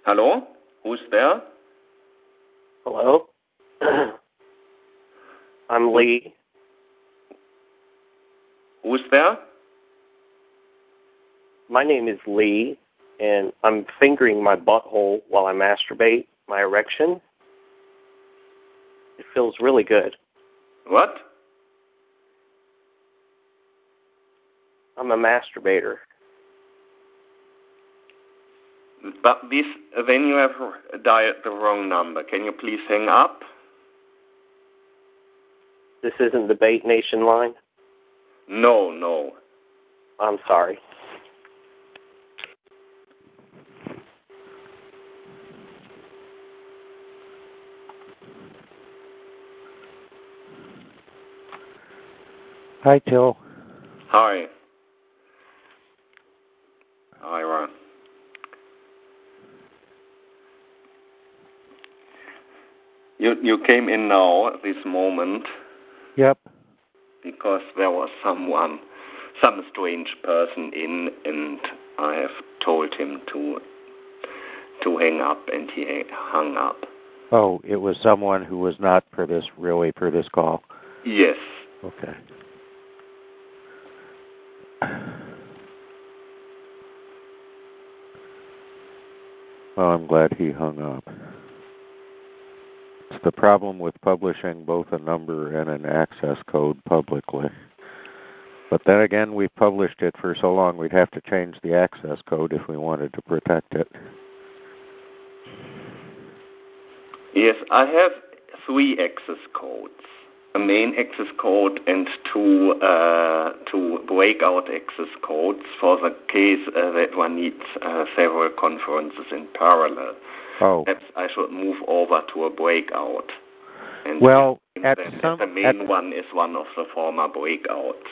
Hello? Who's there? Hello? I'm Lee. Who's there? My name is Lee, and I'm fingering my butthole while I masturbate, my erection. It feels really good. What? I'm a masturbator. But then you have dialed the wrong number. Can you please hang up? This isn't the Bait Nation line? No. I'm sorry. Hi, Till. Hi. Ira. You came in now, at this moment. Yep. Because there was some strange person in, and I have told him to hang up, and he hung up. Oh, it was someone who was not for this call? Yes. Okay. Well, I'm glad he hung up. It's the problem with publishing both a number and an access code publicly. But then again, we published it for so long, we'd have to change the access code if we wanted to protect it. Yes, I have 3 access codes. A main access code and two breakout access codes for the case that one needs several conferences in parallel. Oh. Perhaps I should move over to a breakout. And well, the main one is one of the former breakouts.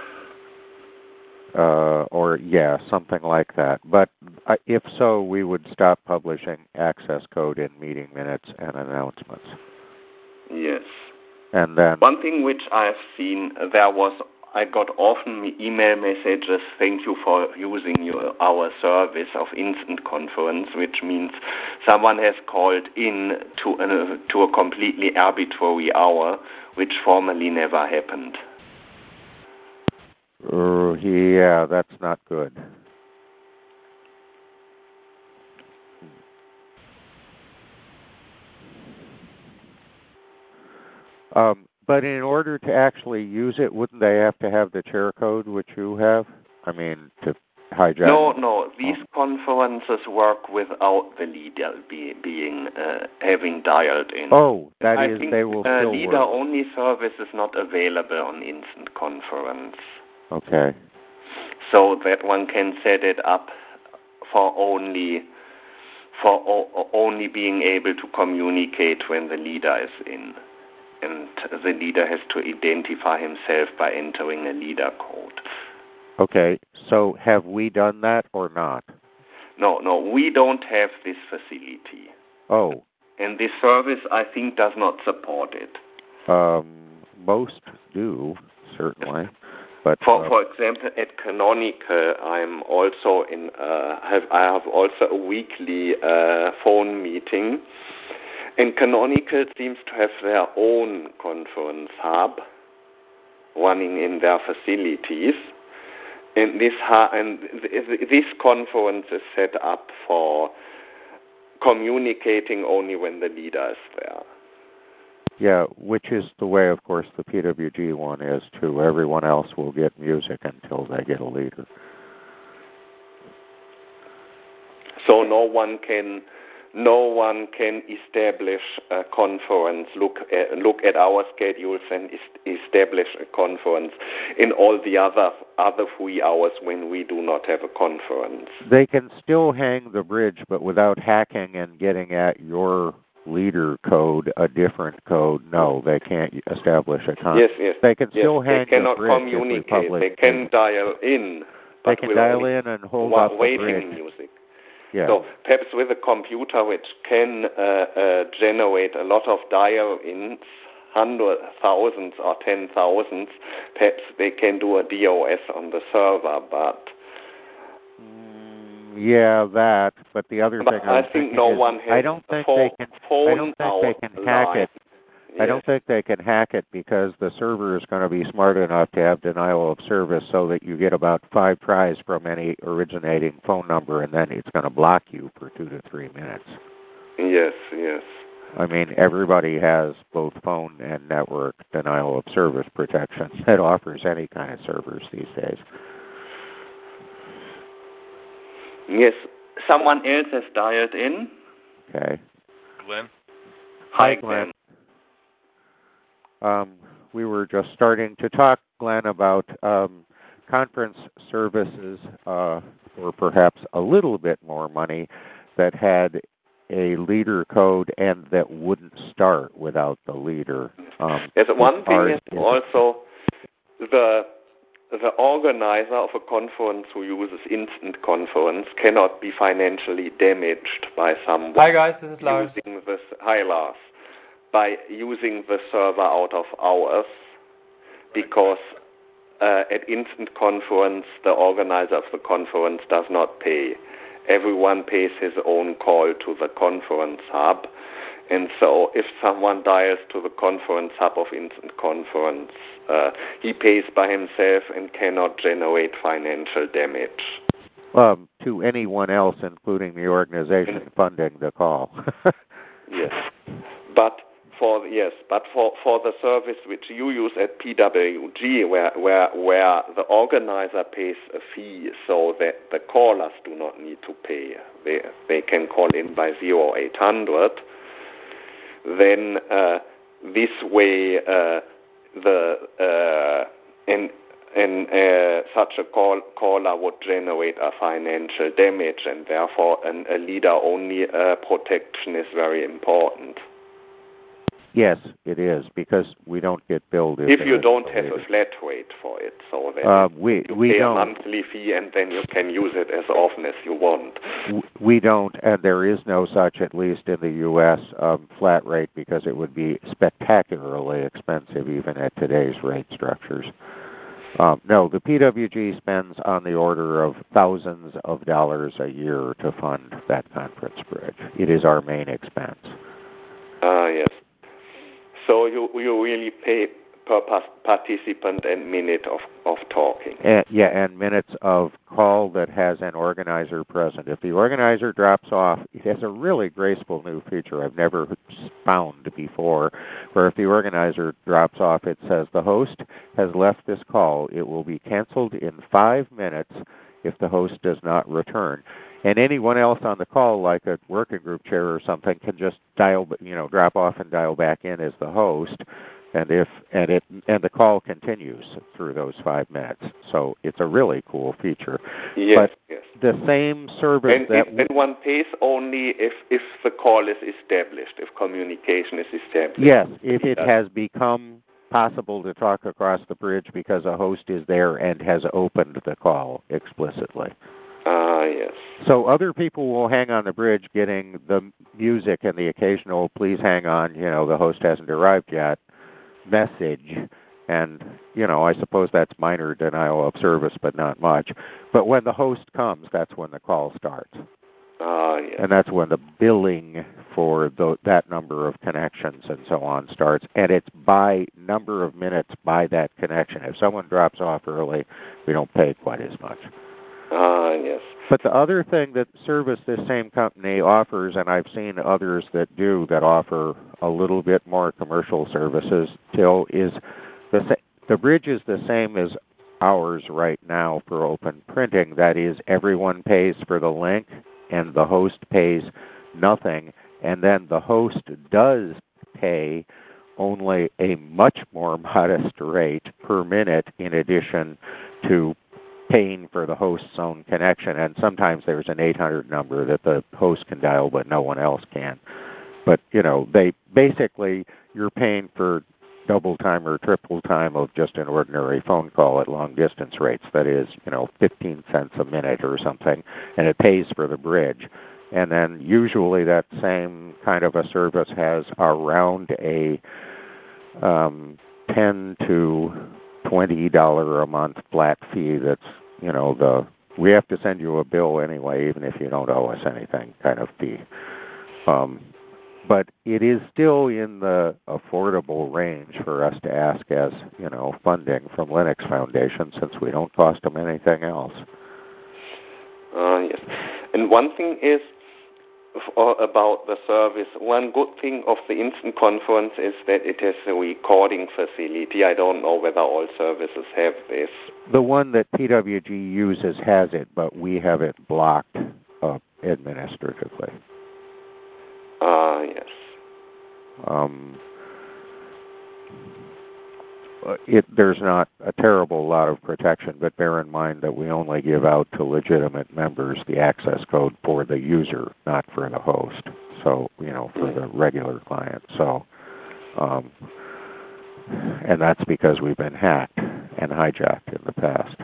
Or, yeah, something like that. But if so, we would stop publishing access code in meeting minutes and announcements. Yes. And then one thing which I've seen, I got often email messages, thank you for using our service of instant conference, which means someone has called in to a completely arbitrary hour, which formerly never happened. Yeah, that's not good. But in order to actually use it, wouldn't they have to have the chair code, which you have? I mean, to hijack? No. These conferences work without the leader having dialed in. Oh, I is, think they will still work. Leader-only service is not available on instant conference. Okay. So that one can set it up for only being able to communicate when the leader is in. And the leader has to identify himself by entering a leader code. Okay, so have we done that or not? No, we don't have this facility. Oh. And this service, I think, does not support it. Most do, certainly. But for example, at Canonical, I'm also I have also a weekly phone meeting. And Canonical seems to have their own conference hub running in their facilities. And this conference is set up for communicating only when the leader is there. Yeah, which is the way, of course, the PWG one is, too. Everyone else will get music until they get a leader. So no one can establish a conference, look at our schedules and establish a conference in all the other 3 hours when we do not have a conference. They can still hang the bridge, but without hacking and getting at your leader code, a different code. No, they can't establish a conference. Yes. They can still hang the bridge. They cannot communicate. They can dial in. They can dial in and hold up the bridge. Waiting music. Yeah. So perhaps with a computer which can generate a lot of dial-ins, hundreds, thousands or 10,000, perhaps they can do a DOS on the server, but Yeah, that. But the other thing I think no one has. I don't think they can hack it. Yes. I don't think they can hack it because the server is going to be smart enough to have denial of service so that you get about 5 tries from any originating phone number, and then it's going to block you for 2 to 3 minutes. Yes. I mean, everybody has both phone and network denial of service protection that offers any kind of servers these days. Yes. Someone else has dialed in. Okay. Glenn? Hi, Glenn. We were just starting to talk, Glenn, about conference services for perhaps a little bit more money that had a leader code and that wouldn't start without the leader. Yes, one thing is also the organizer of a conference who uses instant conference cannot be financially damaged by someone. Hi guys, this is Lars. Hi Lars. By using the server out of hours, because at instant conference the organizer of the conference does not pay. Everyone pays his own call to the conference hub, and so if someone dials to the conference hub of instant conference, he pays by himself and cannot generate financial damage. To anyone else, including the organization funding the call. Yes, but for the service which you use at PWG, where the organizer pays a fee, so that the callers do not need to pay, they can call in by 0800. Then this way, such a caller would generate a financial damage, and therefore a leader-only protection is very important. Yes, it is, because we don't get billed if you don't have a flat rate for it, so that you pay a monthly fee and then you can use it as often as you want. We don't, and there is no such, at least in the U.S., flat rate, because it would be spectacularly expensive even at today's rate structures. No, the PWG spends on the order of thousands of dollars a year to fund that conference bridge. It is our main expense. Yes. So you really pay per participant and minute of talking. And minutes of call that has an organizer present. If the organizer drops off, it has a really graceful new feature I've never found before, where if the organizer drops off, it says the host has left this call. It will be canceled in 5 minutes if the host does not return. And anyone else on the call, like a working group chair or something, can just drop off and dial back in as the host, and the call continues through those 5 minutes. So it's a really cool feature. Yes, but the same service and one pays only if the call is established, if communication is established. Yes, if it has become possible to talk across the bridge because a host is there and has opened the call explicitly. Yes. So other people will hang on the bridge getting the music and the occasional please hang on, the host hasn't arrived yet message. And, I suppose that's minor denial of service, but not much. But when the host comes, that's when the call starts. Yes. And that's when the billing for that number of connections and so on starts. And it's by number of minutes by that connection. If someone drops off early, we don't pay quite as much. Yes. But the other thing that service this same company offers, and I've seen others that do that offer a little bit more commercial services still, is the bridge is the same as ours right now for open printing. That is, everyone pays for the link and the host pays nothing. And then the host does pay only a much more modest rate per minute in addition to paying for the host's own connection, and sometimes there's an 800 number that the host can dial but no one else can. But, they basically, you're paying for double time or triple time of just an ordinary phone call at long distance rates. That is, 15 cents a minute or something, and it pays for the bridge. And then usually that same kind of a service has around a $10 to $20 a month flat fee that's, the we have to send you a bill anyway, even if you don't owe us anything, kind of fee. But it is still in the affordable range for us to ask as, funding from Linux Foundation, since we don't cost them anything else. Yes. And one thing is about the service. One good thing of the Instant Conference is that it has a recording facility. I don't know whether all services have this. The one that PWG uses has it, but we have it blocked administratively. Yes. There's not a terrible lot of protection, but bear in mind that we only give out to legitimate members the access code for the user, not for the host. So, for the regular client. So, and that's because we've been hacked and hijacked in the past.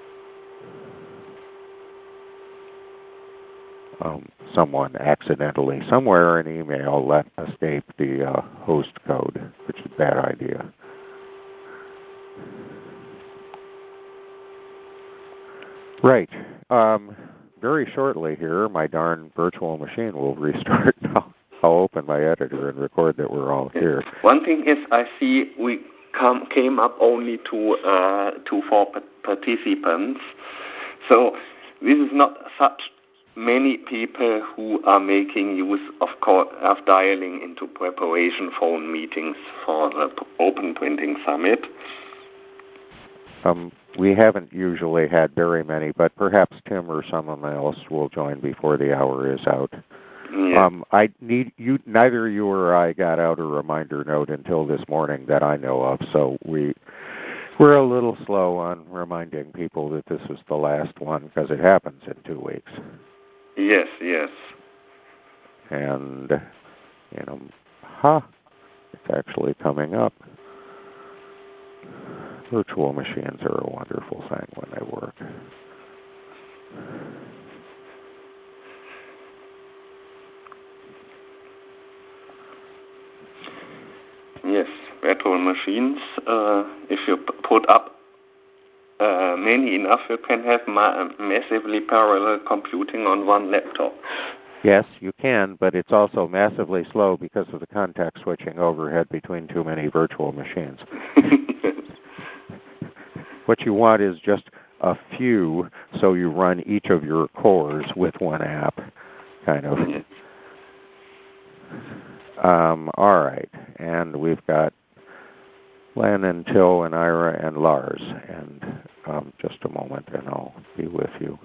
Someone accidentally, somewhere in email, let escape the host code, which is a bad idea. Right. Very shortly here, my darn virtual machine will restart. I'll open my editor and record that we're all here. One thing is, I see we came up only to 4 participants. So this is not such many people who are making use of dialing into preparation phone meetings for the Open Printing Summit. We haven't usually had very many, but perhaps Tim or someone else will join before the hour is out. Yeah. Neither you or I got out a reminder note until this morning that I know of, so we're a little slow on reminding people that this is the last one because it happens in 2 weeks. Yes. And, it's actually coming up. Virtual machines are a wonderful thing when they work. Yes, virtual machines. If you put up many enough, you can have massively parallel computing on one laptop. Yes, you can, but it's also massively slow because of the context switching overhead between too many virtual machines. What you want is just a few, so you run each of your cores with one app, kind of. All right, and we've got Len and Till and Ira and Lars, and just a moment, and I'll be with you.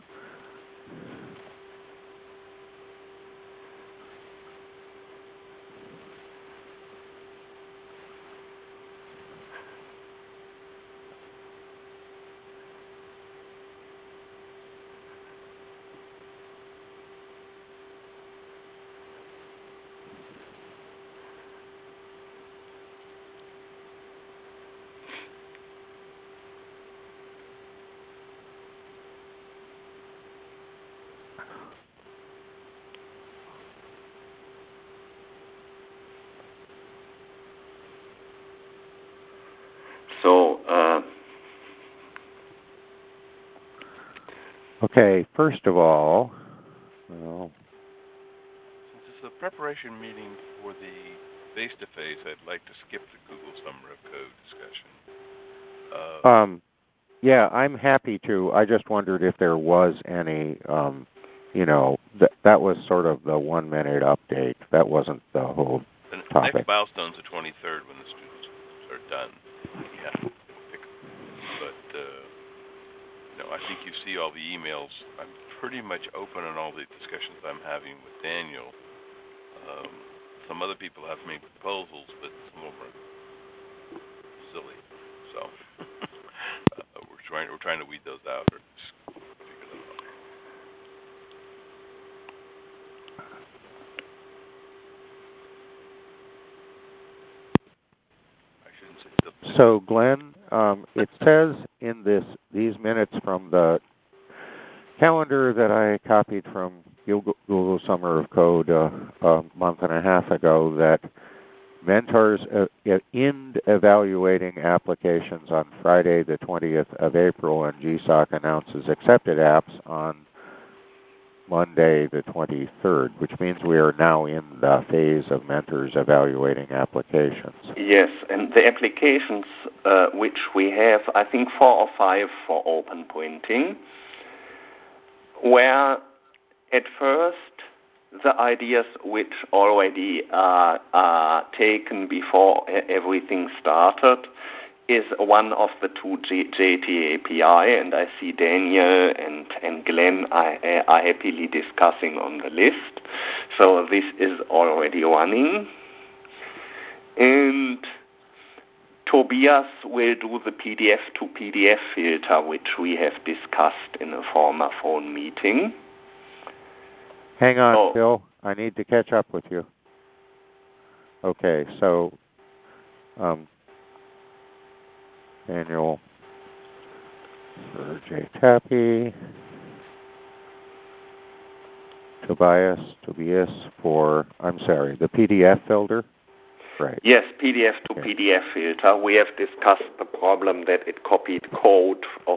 Okay, first of all, since it's a preparation meeting for the face-to-face, I'd like to skip the Google Summer of Code discussion. Yeah, I'm happy to. I just wondered if there was any, that was sort of the 1-minute update. That wasn't the whole topic. The next milestone's the 23rd when the students are done. Yeah. I think you see all the emails. I'm pretty much open on all the discussions I'm having with Daniel. Some other people have made proposals, but some of them are silly. So we're trying to weed those out or just figure them out. I shouldn't say something. So, Glenn, it says in these minutes from the calendar that I copied from Google Summer of Code a month and a half ago that Mentors end evaluating applications on Friday, the 20th of April, and GSOC announces accepted apps on Monday, the 23rd, which means we are now in the phase of mentors evaluating applications. Yes, and the applications which we have, I think 4 or 5 for open printing, where at first the ideas which already are taken before everything started is one of the 2 JT API, and I see Daniel and Glenn are happily discussing on the list. So this is already running. And Tobias will do the PDF to PDF filter, which we have discussed in a former phone meeting. Hang on, Bill. I need to catch up with you. Okay, so Daniel for JTAPI, Tobias for, the PDF filter? Right. Yes, PDF to PDF filter. We have discussed the problem that it copied code of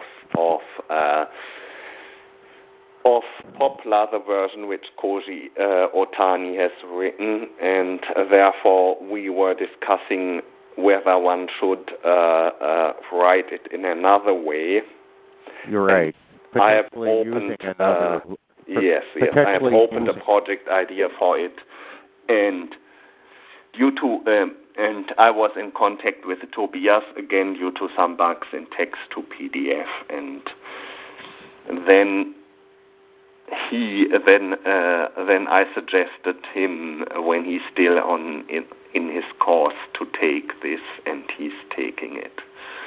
Poplar, the version which Koji Otani has written, and therefore we were discussing whether one should write it in another way. You're right. I have opened yes, I have opened a project idea for it, and due to and I was in contact with Tobias again due to some bugs in text to PDF, and then then I suggested him when he's still in his course to take this, and he's taking it.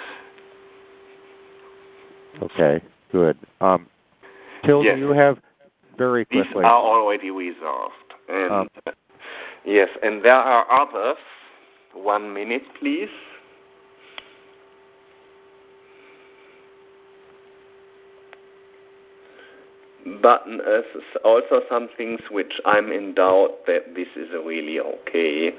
Okay, good. Till, yes. you have very quickly. These are already resolved, and yes, and there are others. 1 minute, please. But also some things which I'm in doubt that this is really okay.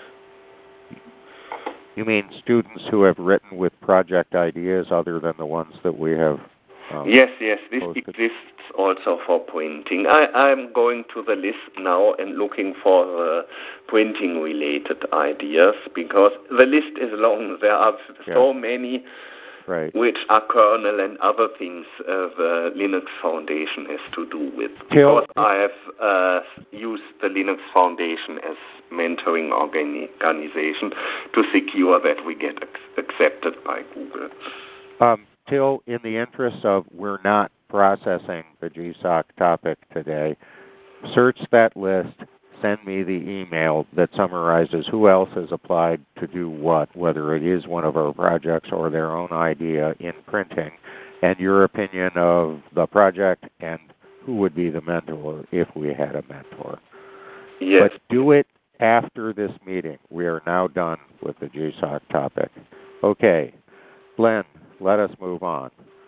You mean students who have written with project ideas other than the ones that we have? Yes, this exists also for printing. I'm going to the list now and looking for the printing-related ideas, because the list is long. There are so many. Right. Which are kernel and other things the Linux Foundation has to do with. Because I have used the Linux Foundation as mentoring organization to secure that we get accepted by Google. Till, in the interest of we're not processing the GSOC topic today, search that list, send me the email that summarizes who else has applied to do what, whether it is one of our projects or their own idea in printing, and your opinion of the project and who would be the mentor if we had a mentor. Yes. But do it after this meeting. We are now done with the GSOC topic. Okay, Glenn, let us move on.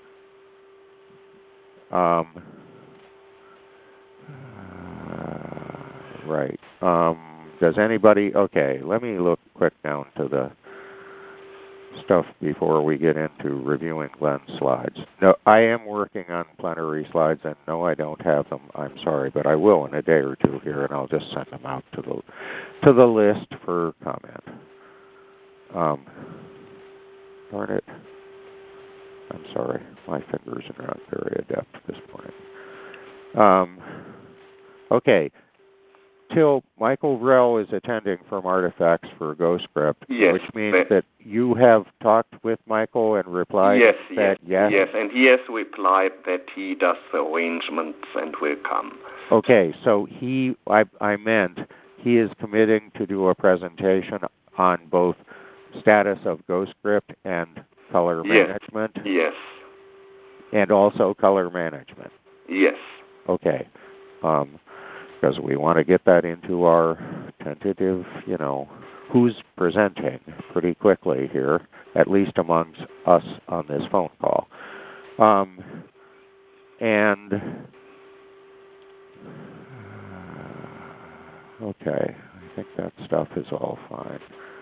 Right. Does anybody... Okay, let me look quick down to the stuff before we get into reviewing Glenn's slides. No, I am working on plenary slides, and no, I don't have them. I'm sorry, but I will in a day or two here, and I'll just send them out to the list for comment. Darn it. I'm sorry. My fingers are not very adept at this point. Okay. Till, Michael Vrell is attending from Artifacts for Ghostscript, which means that you have talked with Michael and replied yes, and he has replied that he does the arrangements and will come. Okay, so I meant he is committing to do a presentation on both status of Ghostscript and color management? Yes. And also color management? Yes. Okay. Because we want to get that into our tentative, who's presenting pretty quickly here, at least amongst us on this phone call. Okay, think that stuff is all fine.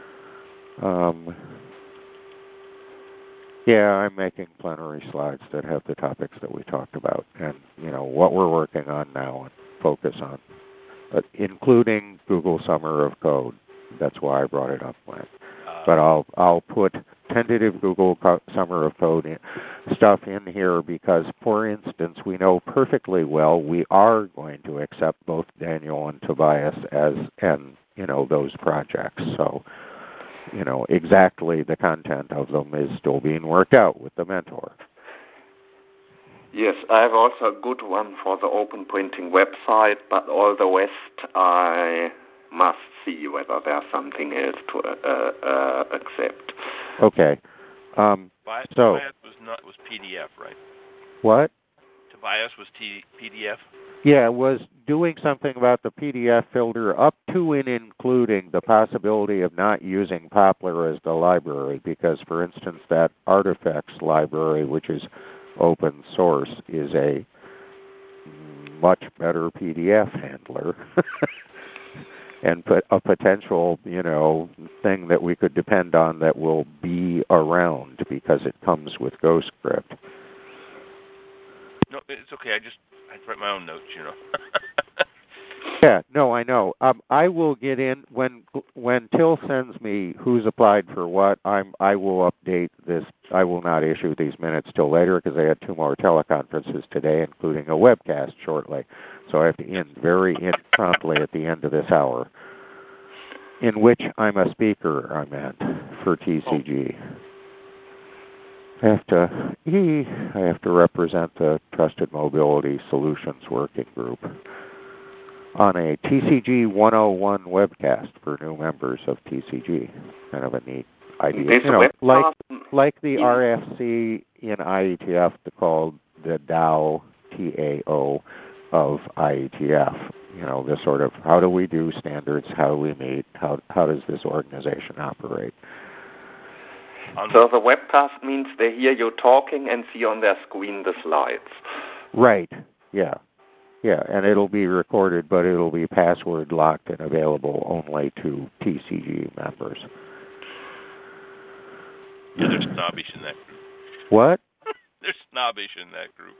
Yeah, I'm making plenary slides that have the topics that we talked about and, what we're working on now and focus on, including Google Summer of Code. That's why I brought it up, Glenn. But I'll put tentative Google Summer of Code stuff in here because, for instance, we know perfectly well we are going to accept both Daniel and Tobias and those projects. So, exactly the content of them is still being worked out with the mentor. Yes, I have also a good one for the Open Printing website, but all the rest I must see whether there's something else to accept. Okay. Tobias was PDF, right? What? Tobias was PDF? Yeah, it was doing something about the PDF filter up to and including the possibility of not using Poplar as the library because, for instance, that Artifacts library, which is open source, is a much better PDF handler and a potential, thing that we could depend on that will be around because it comes with GhostScript. No, it's okay. I write my own notes, Yeah, no, I know. I will get in when Till sends me who's applied for what. I will update this. I will not issue these minutes till later because I had 2 more teleconferences today, including a webcast shortly. So I have to end very promptly at the end of this hour, in which I'm a speaker. I meant for TCG. I have to represent the Trusted Mobility Solutions Working Group on a TCG 101 webcast for new members of TCG. Kind of a neat idea. Like the RFC in IETF, called the DAO, TAO, of IETF. The sort of how do we do standards, how do we meet, how does this organization operate? So the webcast means they hear you talking and see on their screen the slides. Right, yeah. Yeah, and it'll be recorded, but it'll be password locked and available only to TCG members. Yeah, they're snobbish in that group. What? They're snobbish in that group.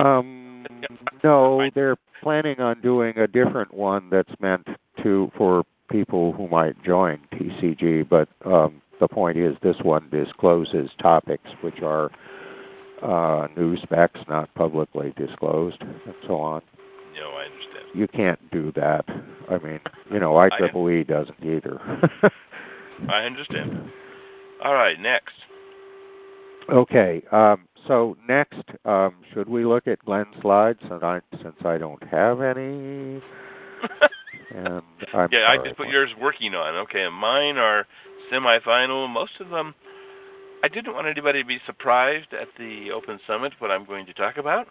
No, they're planning on doing a different one that's meant for people who might join TCG, but the point is this one discloses topics which are new specs not publicly disclosed and so on. No, I understand. You can't do that. I mean, IEEE doesn't either. I understand. All right, next. Okay, so next, should we look at Glenn's slides since I don't have any? And I just put yours working on. Okay, and mine are semifinal. Most of them, I didn't want anybody to be surprised at the Open Summit, what I'm going to talk about.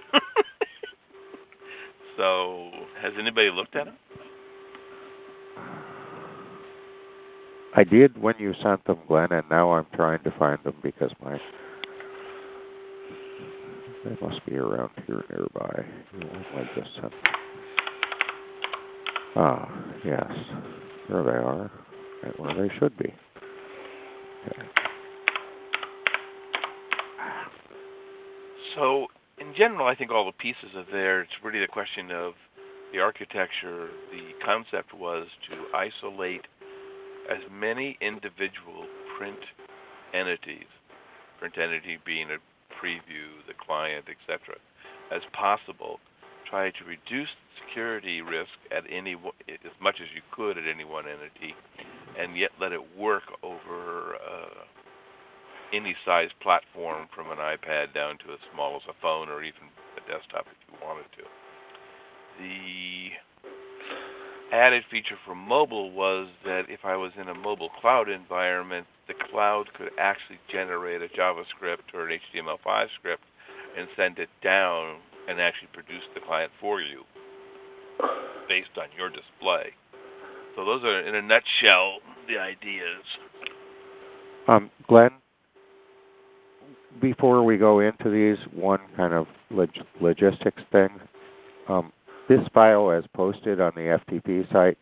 So, has anybody looked at them? I did when you sent them, Glenn, and now I'm trying to find them because they must be around here nearby. I just sent them. Ah, yes. There they are. Right where they should be. Okay. So, in general, I think all the pieces are there. It's really the question of the architecture. The concept was to isolate as many individual print entity being a preview, the client, etc., as possible. Try to reduce security risk at as much as you could at any one entity, and yet let it work over any size platform, from an iPad down to as small as a phone or even a desktop if you wanted to. The added feature for mobile was that if I was in a mobile cloud environment, the cloud could actually generate a JavaScript or an HTML5 script and send it down and actually produce the client for you based on your display. So those are, in a nutshell, the ideas. Glenn, before we go into these, one kind of logistics thing. This file, as posted on the FTP site,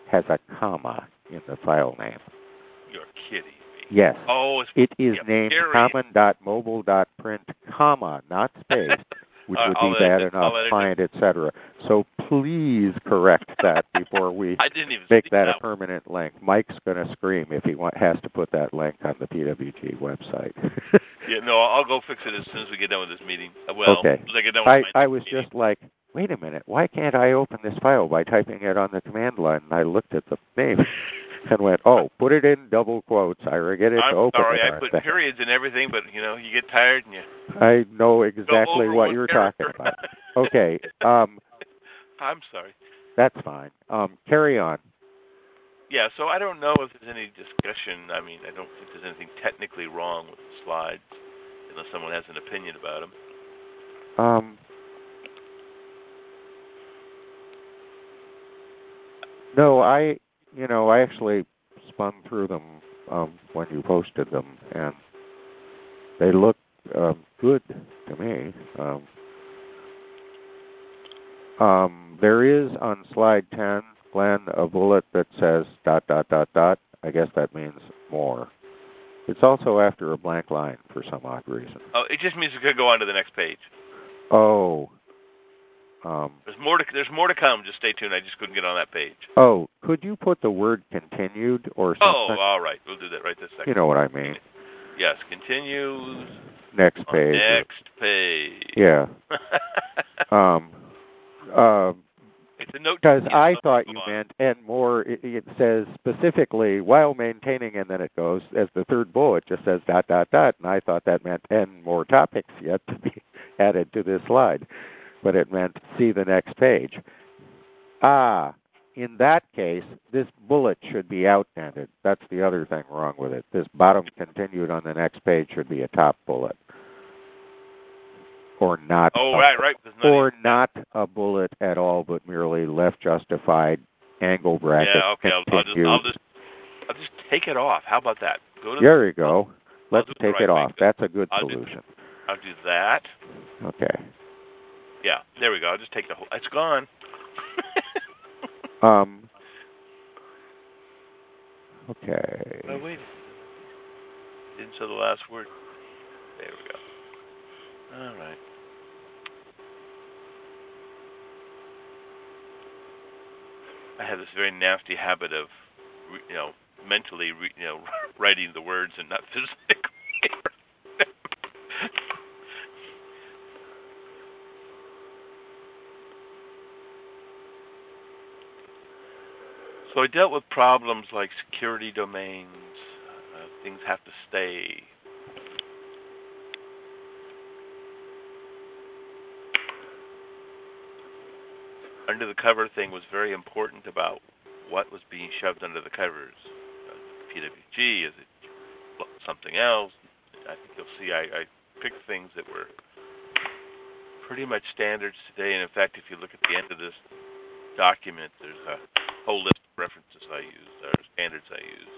has a comma in the file name. You're kidding me. Yes. Oh, it is named common.mobile.print, comma, not space, which would be bad enough, client, etc. So please correct that before we make that a permanent link. Mike's going to scream if he has to put that link on the PWG website. Yeah, no, I'll go fix it as soon as we get done with this meeting. Well, okay. I was just like, wait a minute, why can't I open this file by typing it on the command line? And I looked at the name and went, oh, put it in double quotes. I get it to open it. I'm sorry, I put periods and everything, but, you get tired and you... I know exactly what you're talking about. Okay. I'm sorry. That's fine. Carry on. Yeah, so I don't know if there's any discussion. I mean, I don't think there's anything technically wrong with the slides, unless someone has an opinion about them. No, I actually spun through them when you posted them, and they look good to me. There is on slide 10, Glenn, a bullet that says ... I guess that means more. It's also after a blank line for some odd reason. Oh, it just means it could go on to the next page. Oh. There's more to come. Just stay tuned. I just couldn't get on that page. Oh, could you put the word continued or something? Oh, all right. We'll do that right this second. You know what I mean. Yes, continues. Next page. Next page. Yeah. It's a note. Because I thought you meant, and more, it says specifically, while maintaining, and then it goes, as the third bullet just says ... And I thought that meant, and more topics yet to be added to this slide. But it meant, see the next page. In that case, this bullet should be outended. That's the other thing wrong with it. This bottom continued on the next page should be a top bullet. Or not. Oh, right. Or not a bullet at all, but merely left justified, angle bracket. Yeah, okay. I'll just take it off. How about that? There you go. Let's take it off. That's a good solution. I'll do that. Okay. Yeah, there we go. I'll just take the whole... It's gone. Okay. Oh, wait. Didn't say the last word. There we go. All right. I have this very nasty habit of, mentally, writing the words and not physically. So I dealt with problems like security domains. Things have to stay. Under the cover thing was very important about what was being shoved under the covers. PWG, is it something else? I think you'll see I picked things that were pretty much standards today. And in fact, if you look at the end of this document, there's a whole list of references I use, or standards I use.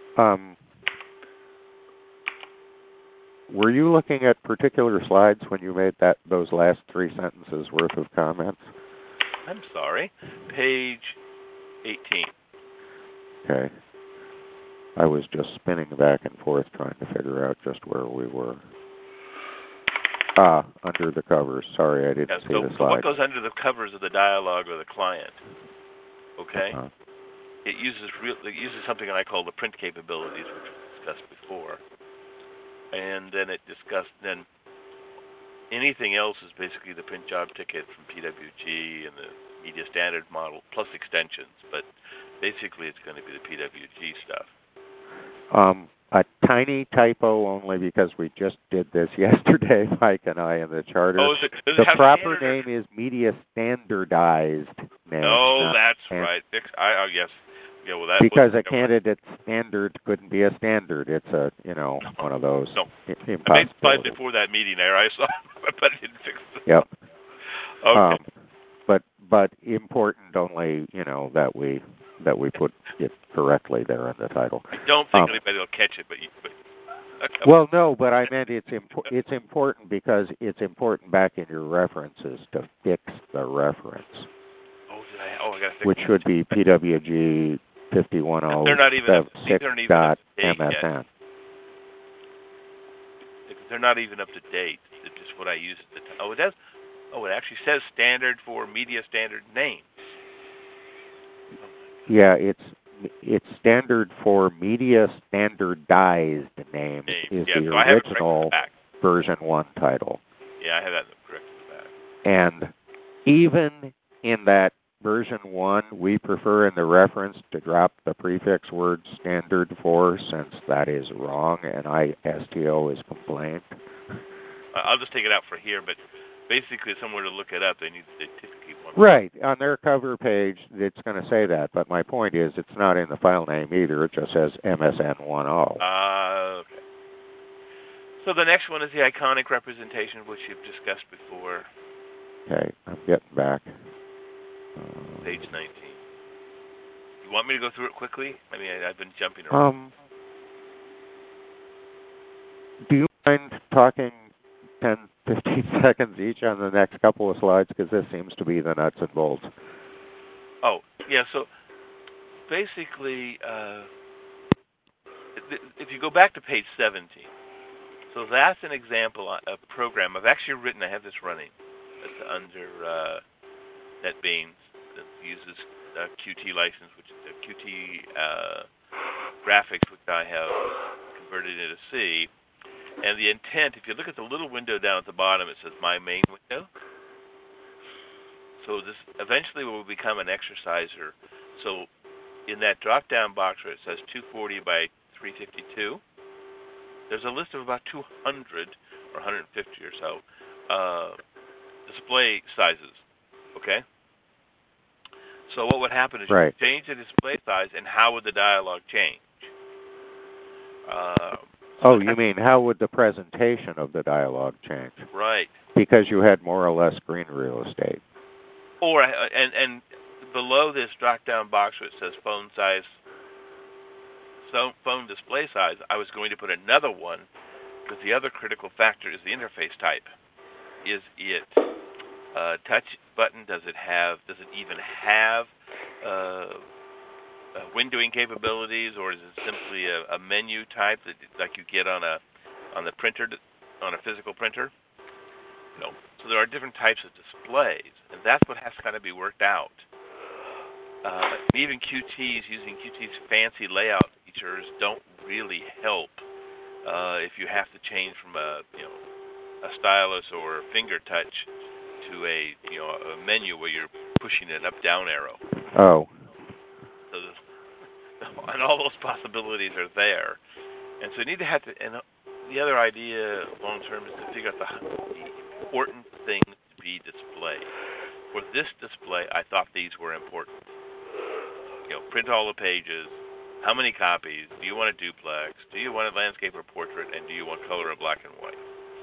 Were you looking at particular slides when you made those last 3 sentences worth of comments? I'm sorry. Page 18. Okay. I was just spinning back and forth trying to figure out just where we were. Under the covers. Sorry, I didn't see the slide. So what goes under the covers of the dialogue or the client? Okay? It uses something that I call the print capabilities, which was discussed before. And then anything else is basically the print job ticket from PWG and the media standard model plus extensions, but basically it's going to be the PWG stuff. A tiny typo only because we just did this yesterday, Mike and I, in the charter. Oh, the proper name is media standardized name. Oh, that's right. Yes. Yeah, well, because a candidate standard couldn't be a standard. It's one of those. No. I made slides before that meeting there. I saw, but I didn't fix it. Yep. Okay. But important only, that we put it correctly there in the title. I don't think anybody will catch it, but well, no, but I meant it's important because it's important back in your references to fix the reference. Oh, to I got to fix which should be PWG 5106.MSN. They're not even up to date. They're not even up to date. It's just what I used at the time. Oh, it does. Oh, it actually says standard for media standard name. Yeah, it's standard for media standardized name is the original version 1 title. Yeah, I have that correct in the back. And even in that version 1, we prefer in the reference to drop the prefix word standard for, since that is wrong and ISTO is complaint. I'll just take it out for here, but basically somewhere to look it up, they typically want. Right. On their cover page, it's going to say that, but my point is it's not in the file name either. It just says MSN 10. Okay. So the next one is the iconic representation, which you've discussed before. Okay, I'm getting back. Page 19. You want me to go through it quickly? I mean, I've been jumping around. Do you mind talking 10, 15 seconds each on the next couple of slides? Because this seems to be the nuts and bolts. Oh, yeah, so basically, if you go back to page 17, so that's an example of a program I've actually written. I have this running. It's under NetBeans that uses Qt license, which is Qt graphics, which I have converted into C. And the intent, if you look at the little window down at the bottom, it says My Main Window. So this eventually will become an exerciser. So in that drop-down box where it says 240 by 352, there's a list of about 200 or 150 or so display sizes, okay? So what would happen is you change the display size, and how would the dialogue change? You mean how would the presentation of the dialogue change? Right. Because you had more or less screen real estate. Or and below this drop-down box where it says phone size, phone display size, I was going to put another one, because the other critical factor is the interface type. Is it touch button? Does it even have windowing capabilities, or is it simply a menu type that like you get on the printer, on a physical printer? No. So there are different types of displays, and that's what has to kind of be worked out. Even using Qt's fancy layout features don't really help if you have to change from a stylus or finger touch to a menu where you're pushing an up-down arrow. Oh. So and all those possibilities are there, and so you need to have to. And the other idea long term is to figure out the important things to be displayed. For this display, I thought these were important. Print all the pages. How many copies? Do you want a duplex? Do you want a landscape or portrait? And do you want color or black and white?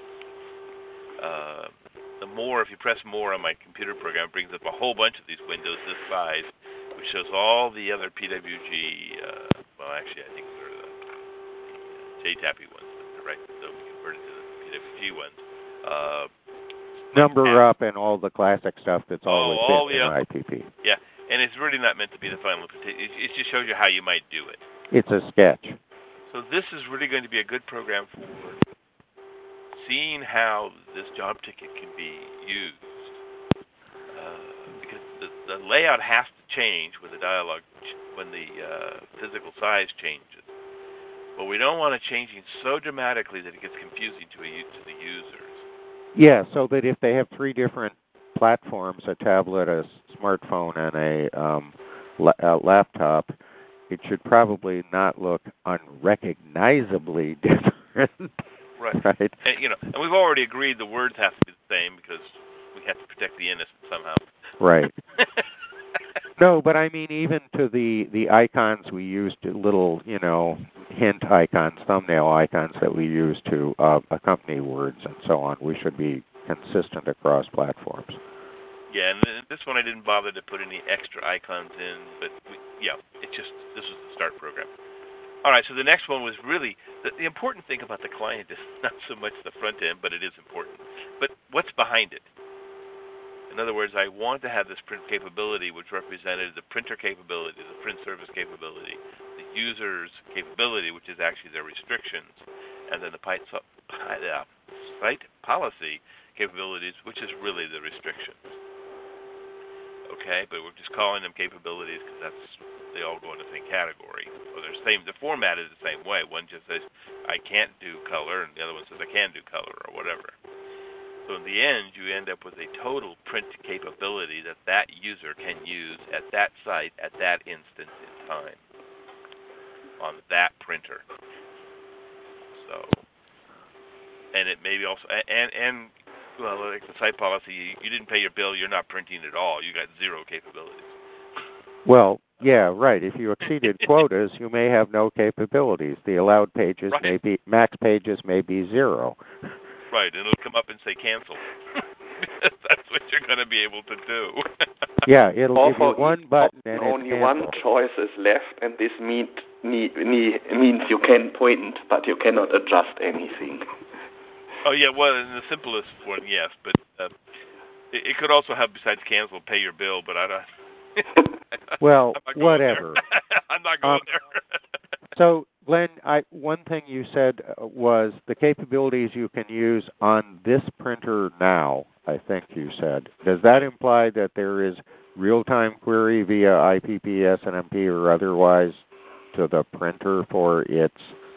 If you press more on my computer program, it brings up a whole bunch of these windows this size, which shows all the other PWG, actually I think they're the JTAPI ones, right? So we converted to the PWG ones. Number up and all the classic stuff that's always been in IPP. Yeah, and it's really not meant to be the final. It just shows you how you might do it. It's a sketch. So this is really going to be a good program for seeing how this job ticket can be used, because the layout has to change when the dialogue, when the physical size changes. But we don't want it changing so dramatically that it gets confusing to the users. Yeah, so that if they have 3 different platforms, a tablet, a smartphone, and a laptop, it should probably not look unrecognizably different. Right. And we've already agreed the words have to be the same because we have to protect the innocent somehow. Right. No, but I mean, even to the icons we use, to little, hint icons, thumbnail icons that we use to accompany words and so on, we should be consistent across platforms. Yeah, and this one I didn't bother to put any extra icons in, but this was the start program. All right, so the next one was really, the important thing about the client is not so much the front end, but it is important. But what's behind it? In other words, I want to have this print capability, which represented the printer capability, the print service capability, the user's capability, which is actually their restrictions, and then the site policy capabilities, which is really the restrictions. Okay, but we're just calling them capabilities because they all go in the same category. Or the format is the same way. One just says I can't do color, and the other one says I can do color, or whatever. So in the end, you end up with a total print capability that user can use at that site at that instant in time on that printer. So, and it may be also and well, like the site policy, you didn't pay your bill, you're not printing at all. You got zero capabilities. Well, yeah, right. If you exceeded quotas, you may have no capabilities. The allowed pages may be max pages may be 0. Right, and it'll come up and say cancel. That's what you're going to be able to do. Yeah, it'll give you one button and only one choice is left, and this means you can print, but you cannot adjust anything. Oh, yeah, well, in the simplest one, yes, but it could also have, besides cancel, pay your bill, but I don't... Well, whatever. I'm not going there. So, Glenn, one thing you said was the capabilities you can use on this printer now, I think you said. Does that imply that there is real-time query via IPP, SNMP, or otherwise to the printer for its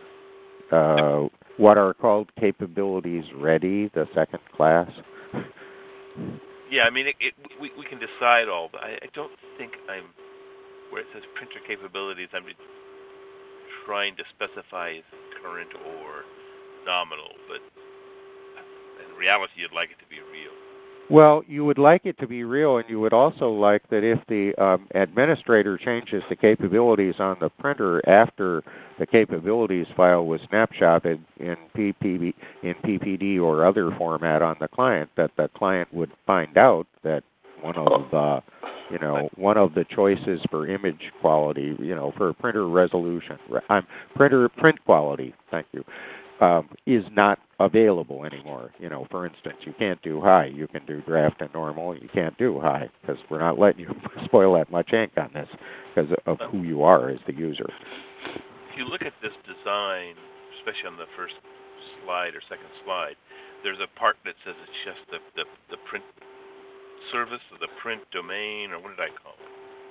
what are called capabilities ready, the second class? Yeah, I mean, we can decide all, but I don't think where it says printer capabilities, I'm trying to specify current or nominal, but in reality, you'd like it to be real. Well, you would like it to be real, and you would also like that if the administrator changes the capabilities on the printer after the capabilities file was snapshotted in PPD or other format on the client, that the client would find out that one of the choices for image quality, for printer resolution, print quality, thank you, is not available anymore. For instance, you can't do high. You can do draft and normal. You can't do high because we're not letting you spoil that much ink on this because of who you are as the user. If you look at this design, especially on the first slide or second slide, there's a part that says it's just the print service or the print domain, or what did I call it?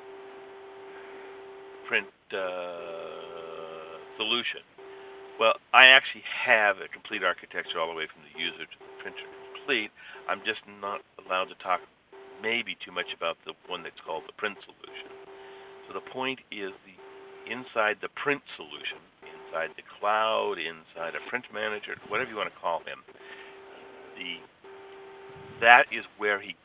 Print solution. Well, I actually have a complete architecture all the way from the user to the printer complete. I'm just not allowed to talk maybe too much about the one that's called the print solution. So the point is inside the print solution, inside the cloud, inside a print manager, whatever you want to call him, that is where the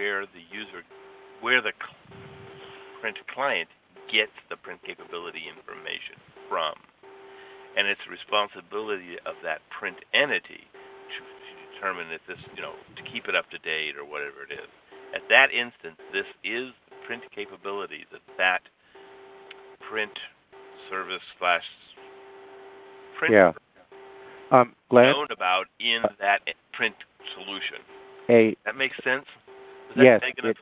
print client gets the print capability information from. And it's the responsibility of that print entity to determine if this, to keep it up to date or whatever it is. At that instance, this is the print capability that print service / print Glenn, known about in that print solution. That makes sense? Yes,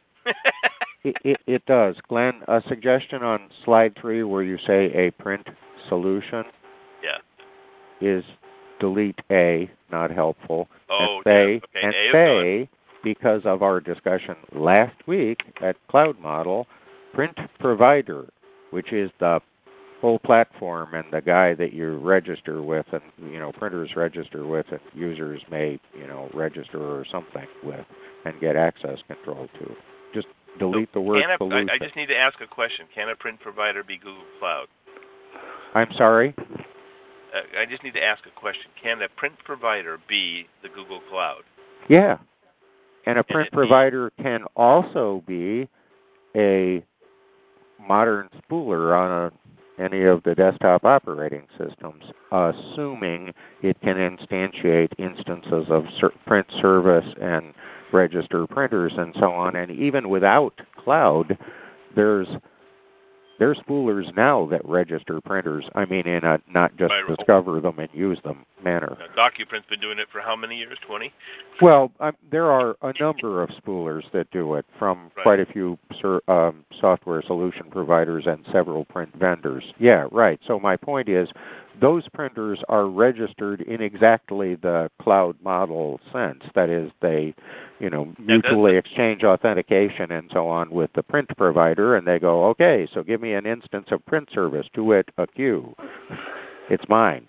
it does. Glenn, a suggestion on slide 3 where you say a print solution. Is delete A, not helpful, and say, because of our discussion last week at Cloud Model, print provider, which is the full platform and the guy that you register with, and printers register with, and users may register or something with, and get access control to. Just delete the word solution. I just need to ask a question. Can a print provider be Google Cloud? I'm sorry? I just need to ask a question. Can a print provider be the Google Cloud? Yeah. And a print provider can also be a modern spooler on any of the desktop operating systems, assuming it can instantiate instances of print service and register printers and so on. And even without cloud, there's There's spoolers now that register printers. I mean, in a not just discover them and use them manner. Now, DocuPrint's been doing it for how many years? 20? Well, there are a number of spoolers that do it from quite a few software solution providers and several print vendors. Yeah, right. So my point is, those printers are registered in exactly the cloud model sense. That is, they, mutually exchange authentication and so on with the print provider, and they go, okay, so give me an instance of print service, to it, a queue. It's mine.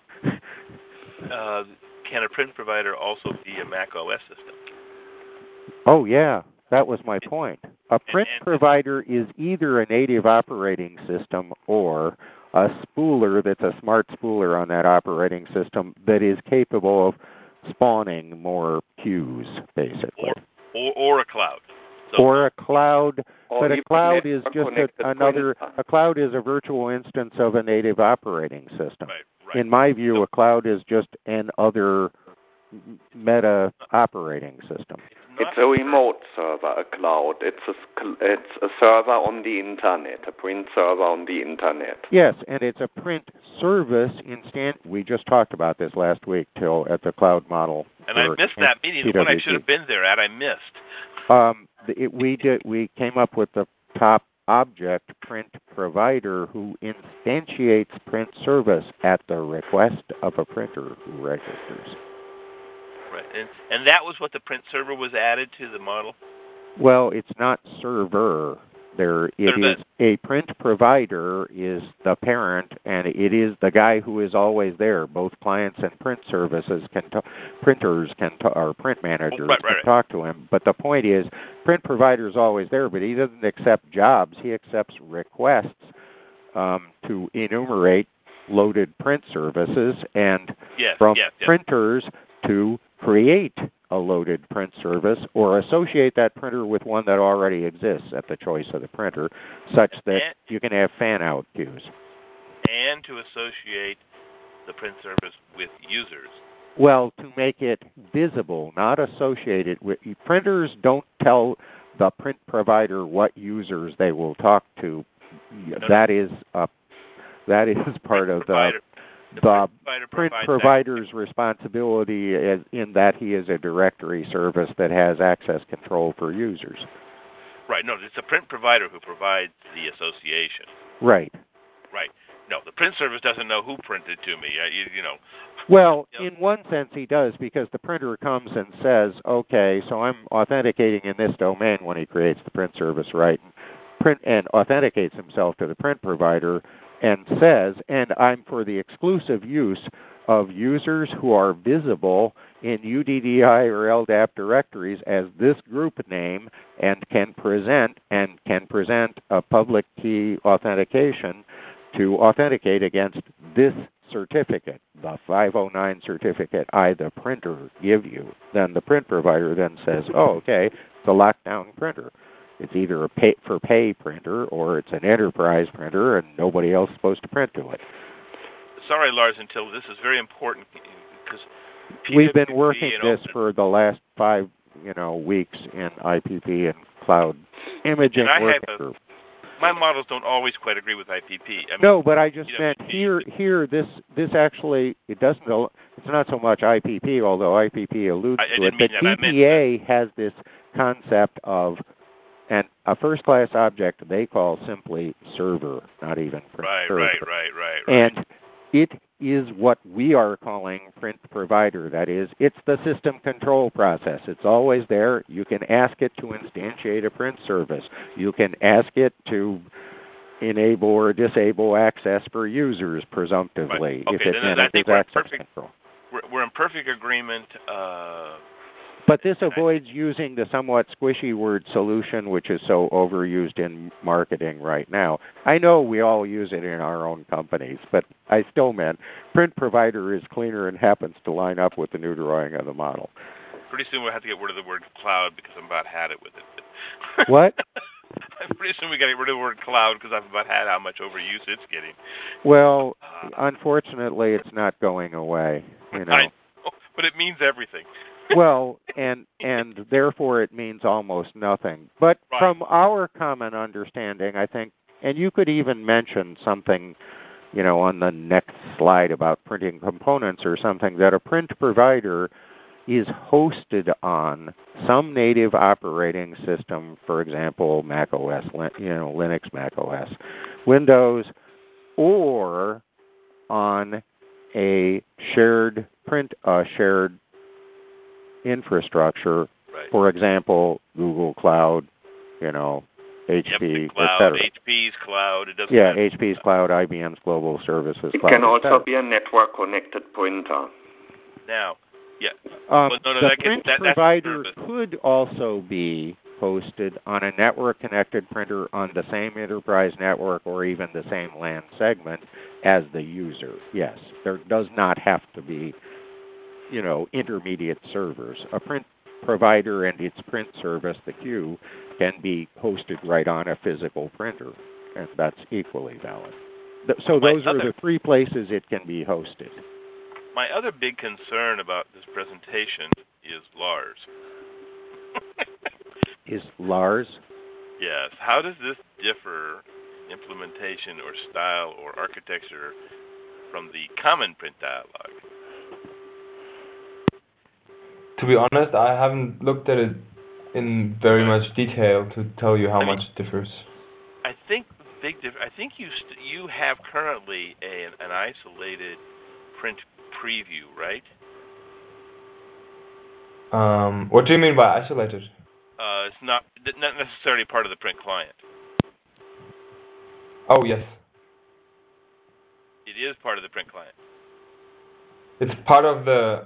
Can a print provider also be a Mac OS system? Oh, yeah. That was my point. A print provider is either a native operating system or a spooler that's a smart spooler on that operating system that is capable of spawning more queues, basically. Or a cloud. So, or a cloud, but a cloud is just a cloud is a virtual instance of a native operating system. Right. In my view, a cloud is just another meta operating system. It's a remote server, a cloud. It's a server on the internet, a print server on the internet. Yes, and it's a print service we just talked about this last week, Till, at the cloud model. And I missed that meeting. The one I should have been there at, I missed. We came up with the top object print provider who instantiates print service at the request of a printer who registers. Right, and that was what the print server was added to the model? Well, it's not server. It is a print provider is the parent, and it is the guy who is always there. Both clients and print services or print managers can talk to him. But the point is, print provider is always there, but he doesn't accept jobs. He accepts requests to enumerate loaded print services and printers to create a loaded print service or associate that printer with one that already exists at the choice of the printer, such that you can have fan-out queues. And to associate the print service with users. Well, to make it visible, not associated with... Printers don't tell the print provider what users they will talk to. That is part of the print provider's responsibility in that he is a directory service that has access control for users. Right. No, it's the print provider who provides the association. Right. Right. No, the print service doesn't know who printed to me. Well, in one sense he does, because the printer comes and says, okay, so I'm authenticating in this domain when he creates the print service, right? And authenticates himself to the print provider and says, and I'm for the exclusive use of users who are visible in UDDI or LDAP directories as this group name and can present a public key authentication to authenticate against this certificate, the 509 certificate I, the printer, give you. Then the print provider then says, oh, okay, it's a lockdown printer. It's either a pay printer or it's an enterprise printer, and nobody else is supposed to print to it. Sorry, Lars, until this is very important because we've been working this for the last 5, weeks in IPP and cloud imaging working group. My models don't always quite agree with IPP. No, but I just meant here. This actually it doesn't. It's not so much IPP, although IPP alludes to it. But DPA has this concept of. And a first-class object they call simply server, not even print server. Right. And it is what we are calling print provider. That is, it's the system control process. It's always there. You can ask it to instantiate a print service. You can ask it to enable or disable access for users, presumptively, if it manages access control. We're in perfect agreement. But this avoids using the somewhat squishy word solution, which is so overused in marketing right now. I know we all use it in our own companies, but I still meant print provider is cleaner and happens to line up with the new drawing of the model. Pretty soon we'll have to get rid of the word cloud because I've about had it with it. What? Pretty soon we got to get rid of the word cloud because I've about had how much overuse it's getting. Well, unfortunately, it's not going away. I know, but it means everything. Well, and therefore it means almost nothing. But from our common understanding, I think And you could even mention something, on the next slide about printing components or something, that a print provider is hosted on some native operating system, for example, Mac OS, Linux, Mac OS, Windows, or on a shared infrastructure, right. For example, Google Cloud, HP, cloud, etc. HP's cloud. It doesn't matter. HP's cloud, IBM's global services It cloud. can also be a network-connected printer. Now, yeah. The print provider could also be hosted on a network-connected printer on the same enterprise network or even the same LAN segment as the user. Yes, there does not have to be, intermediate servers. A print provider and its print service, the queue, can be hosted right on a physical printer, and that's equally valid. So those are the three places it can be hosted. My other big concern about this presentation is Lars. Is Lars? Yes. How does this differ in implementation or style or architecture from the common print dialog? To be honest, I haven't looked at it in very much detail to tell you how much it differs. I think the big difference. I think you have currently an isolated print preview, right? What do you mean by isolated? It's not necessarily part of the print client. Oh, yes. It is part of the print client. It's part of the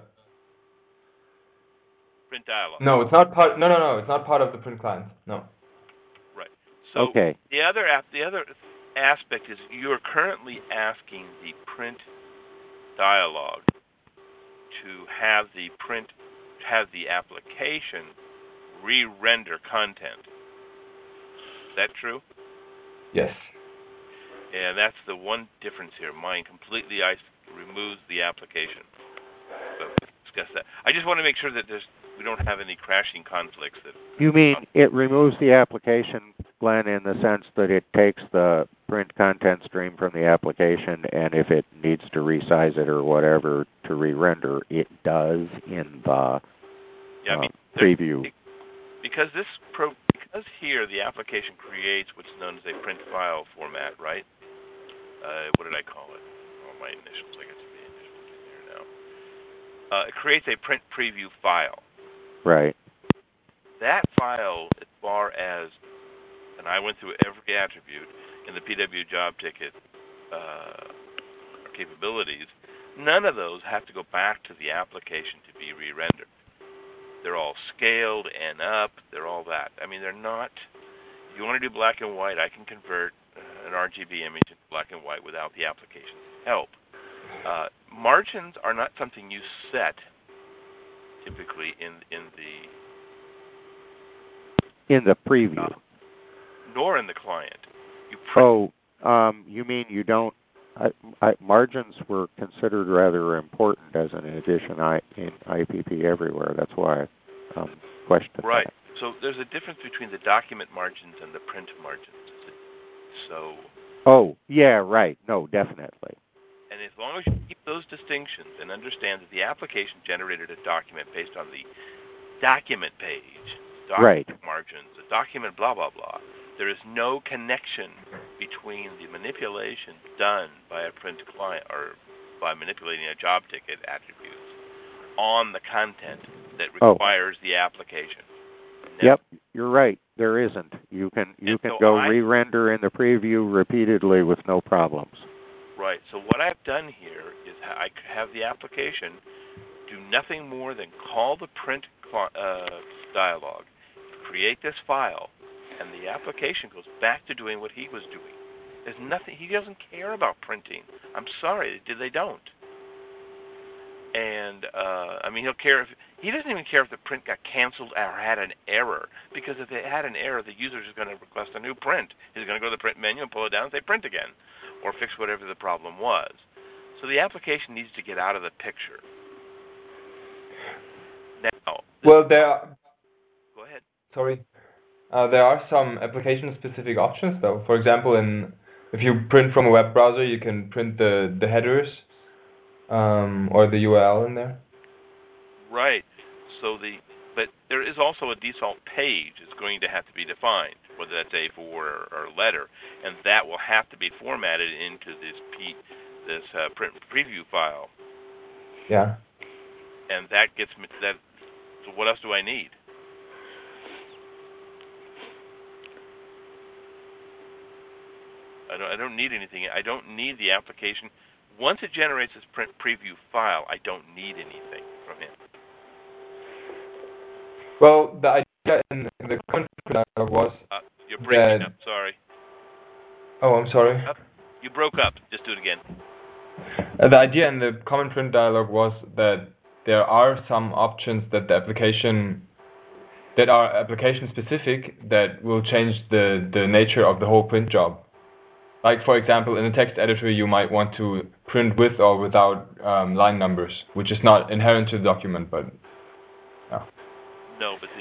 print dialog. No, it's not part. No. It's not part of the print client. No. Right. So okay. The other aspect is you're currently asking the print dialog to have the application re-render content. Is that true? Yes. And that's the one difference here. Mine completely removes the application. So let's discuss that. I just want to make sure that we don't have any crashing conflicts. You mean it removes the application, Glenn, in the sense that it takes the print content stream from the application, and if it needs to resize it or whatever to re-render, it does in the preview. Because here the application creates what's known as a print file format, right? What did I call it? Oh, my initials. I got the initials in here now. It creates a print preview file. Right. That file, as far as, and I went through every attribute in the PW job ticket capabilities, none of those have to go back to the application to be re-rendered. They're all scaled and up. They're all that. I mean, they're not. If you want to do black and white, I can convert an RGB image into black and white without the application's help. Margins are not something you set typically in the preview, nor in the client. You mean you don't? Margins were considered rather important as an addition in IPP everywhere. That's why I questioned right. that. So there's a difference between the document margins and the print margins. So. Oh, yeah, right. No, definitely. And as long as you keep those distinctions and understand that the application generated a document based on the document page, document margins, the document blah, blah, blah, there is no connection between the manipulation done by a print client or by manipulating a job ticket attributes on the content that requires the application. Yep, you're right. There isn't. You can go re-render in the preview repeatedly with no problems. Right. So what I've done here is I have the application do nothing more than call the print dialog, create this file, and the application goes back to doing what he was doing. There's nothing. He doesn't care about printing. I'm sorry, they don't. And he'll care he doesn't even care if the print got canceled or had an error, because if it had an error, the user is going to request a new print. He's going to go to the print menu and pull it down and say print again, or fix whatever the problem was. So the application needs to get out of the picture. Now. Well, there. Go ahead. Sorry. There are some application-specific options, though. For example, if you print from a web browser, you can print the headers or the URL in there. Right. But there is also a default page that's going to have to be defined, whether that's A4 or letter, and that will have to be formatted into this print preview file. Yeah. And that gets me that. So what else do I need? I don't need anything. I don't need the application. Once it generates this print preview file, I don't need anything from him. Well, the idea in the current dialog was you're breaking up. Sorry. Oh, I'm sorry. You broke up. Just do it again. The idea in the common print dialog was that there are some options that are application specific that will change the nature of the whole print job. Like, for example, in a text editor, you might want to print with or without line numbers, which is not inherent to the document, but yeah. No, but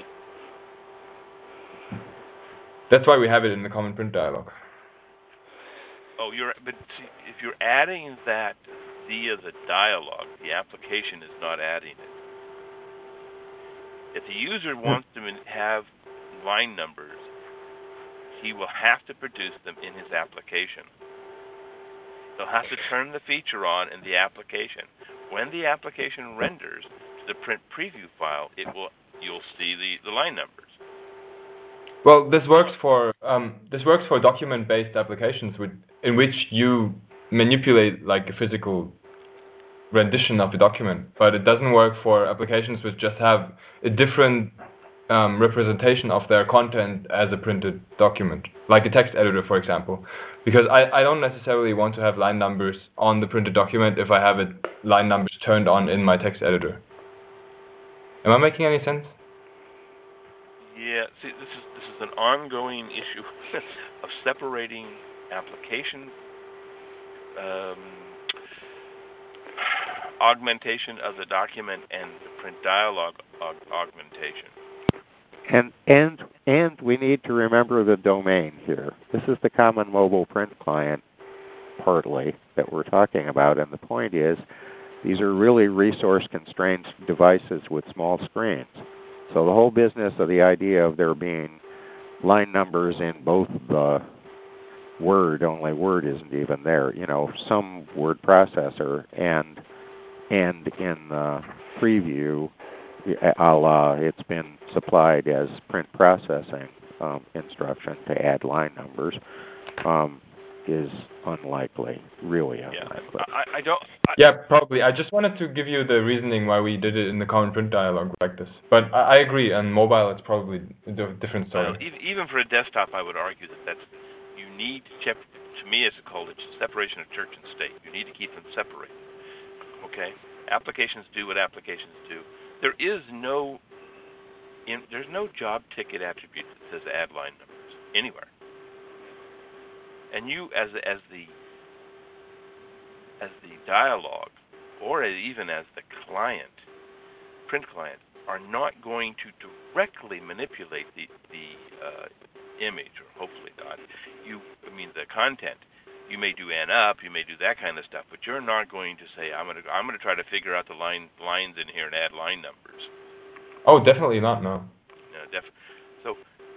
that's why we have it in the common print dialog. Oh, but see, if you're adding that via the dialog, the application is not adding it. If the user wants to have line numbers, he will have to produce them in his application. He'll have to turn the feature on in the application. When the application renders to the print preview file, you'll see the line numbers. Well, this works for document-based applications in which you manipulate like a physical rendition of the document, but it doesn't work for applications which just have a different representation of their content as a printed document, like a text editor, for example. Because I don't necessarily want to have line numbers on the printed document if I have line numbers turned on in my text editor. Am I making any sense? Yeah. See, this is an ongoing issue of separating application augmentation of the document and the print dialog augmentation. And we need to remember the domain here. This is the Common Mobile Print Client, partly, that we're talking about. And the point is, these are really resource-constrained devices with small screens. So the whole business of the idea of there being line numbers in both the Word, only Word isn't even there, some word processor, and in the preview, it's been supplied as print processing instruction to add line numbers, is unlikely, really unlikely. Yeah, probably. I just wanted to give you the reasoning why we did it in the common print dialog like this. But I agree, on mobile it's probably a different story. Even for a desktop, I would argue that you need to me as a college, separation of church and state. You need to keep them separated. Okay? Applications do what applications do. There's no job ticket attribute that says add line numbers anywhere. And you, as the dialog, or even as the client, print client, are not going to directly manipulate the image, or hopefully not. The content. You may do N up, you may do that kind of stuff, but you're not going to say, I'm going to try to figure out the lines in here and add line numbers. Oh, definitely not. No. So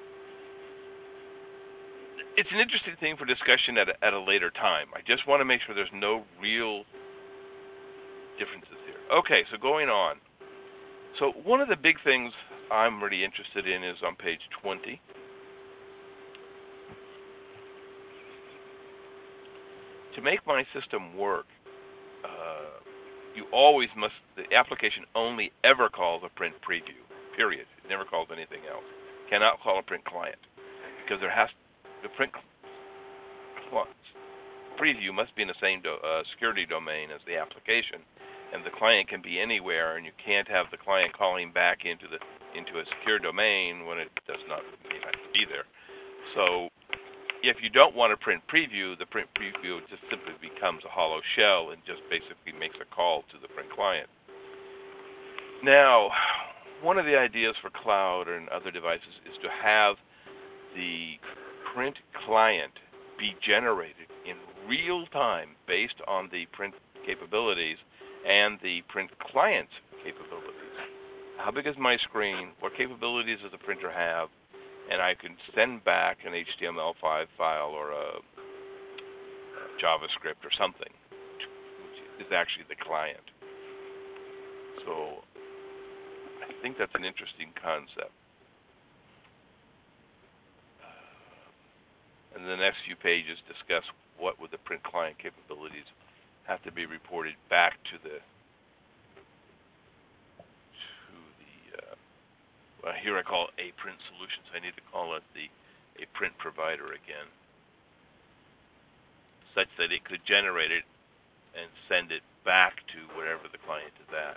it's an interesting thing for discussion at a later time. I just want to make sure there's no real differences here. Okay, so going on. So one of the big things I'm really interested in is on page 20. To make my system work, the application only ever calls a print preview, period. It never calls anything else. Cannot call a print client, because the print preview must be in the same security domain as the application, and the client can be anywhere, and you can't have the client calling back into a secure domain when it does not have to be there. So if you don't want a print preview, the print preview just simply becomes a hollow shell and just basically makes a call to the print client. Now, one of the ideas for cloud and other devices is to have the print client be generated in real time based on the print capabilities and the print client's capabilities. How big is my screen? What capabilities does the printer have? And I can send back an HTML5 file or a JavaScript or something, which is actually the client. So I think that's an interesting concept. And the next few pages discuss what would the print client capabilities have to be reported back to the here I call it a print solutions. I need to call it a print provider again, such that it could generate it and send it back to wherever the client is at.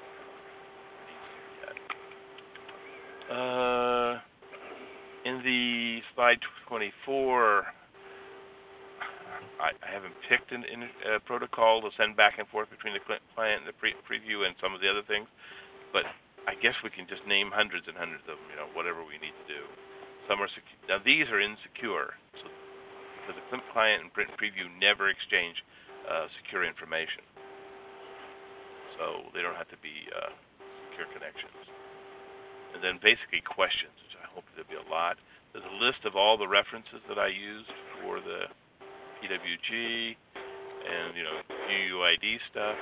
In the slide 24, I haven't picked a protocol to send back and forth between the client and the preview and some of the other things, but I guess we can just name hundreds and hundreds of them, whatever we need to do. Some are secure. Now, these are insecure, so because the client and print preview never exchange secure information. So they don't have to be secure connections. And then basically questions, which I hope there'll be a lot. There's a list of all the references that I used for the PWG and, GUID stuff.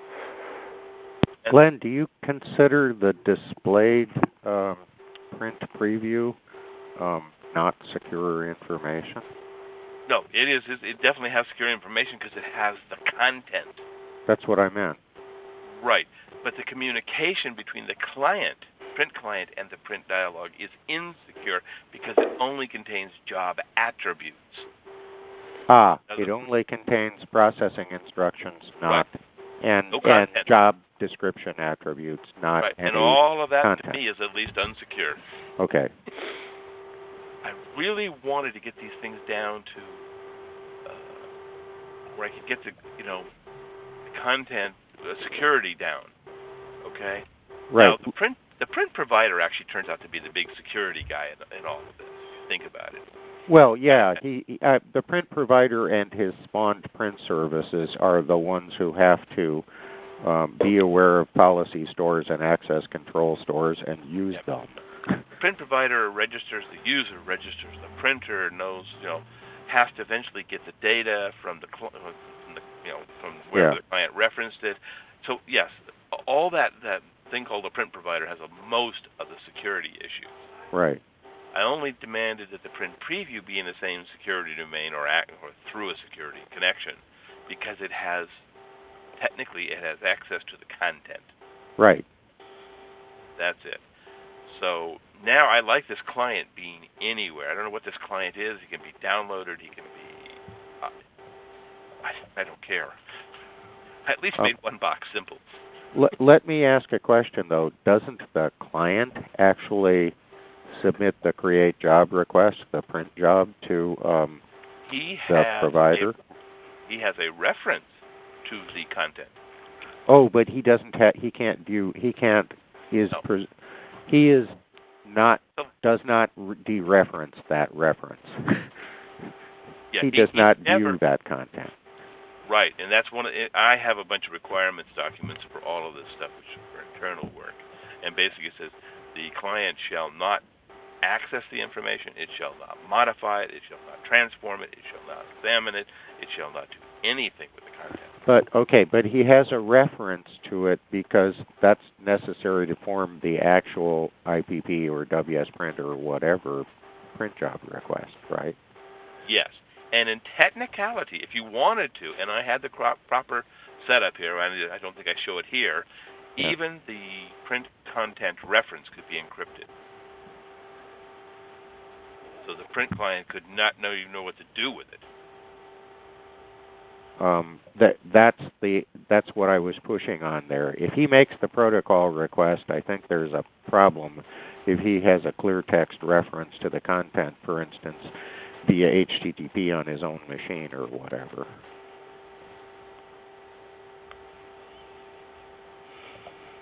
Glenn, do you consider the displayed print preview not secure information? No, it is. It definitely has secure information because it has the content. That's what I meant. Right. But the communication between the client, print client, and the print dialog is insecure because it only contains job attributes. It only contains processing instructions, not right. and job description attributes, not right. any and all of that content. To me is at least unsecure. Okay. I really wanted to get these things down to where I could get the content security down. Okay. Right. Now the print provider actually turns out to be the big security guy in all of this. If you think about it. Well, yeah, the print provider and his spawned print services are the ones who have to be aware of policy stores and access control stores and use them. Print provider registers the user, registers the printer, knows, has to eventually get the data from from where the client referenced it. So yes, all that thing called a print provider has most of the security issues. Right. I only demanded that the print preview be in the same security domain or through a security connection because it has access to the content. Right. That's it. So now I like this client being anywhere. I don't know what this client is. He can be downloaded. He can be... I don't care. I at least made one box simple. Let me ask a question, though. Doesn't the client actually submit the create job request, the print job, to the provider? He has a reference to the content. Oh, but he doesn't have. He can't view. He can't. He is not. Does not dereference that reference. Yeah, he does not view that content. Right, and that's I have a bunch of requirements documents for all of this stuff, which is for internal work, and basically it says the client shall not access the information, it shall not modify it, it shall not transform it, it shall not examine it, it shall not do anything with the content. But he has a reference to it because that's necessary to form the actual IPP or WS Print or whatever print job request, right? Yes. And in technicality, if you wanted to, and I had the proper setup here, and I don't think I show it here, even the print content reference could be encrypted. So the print client could not know what to do with it. That's what I was pushing on there. If he makes the protocol request, I think there's a problem. If he has a clear text reference to the content, for instance, via HTTP on his own machine or whatever.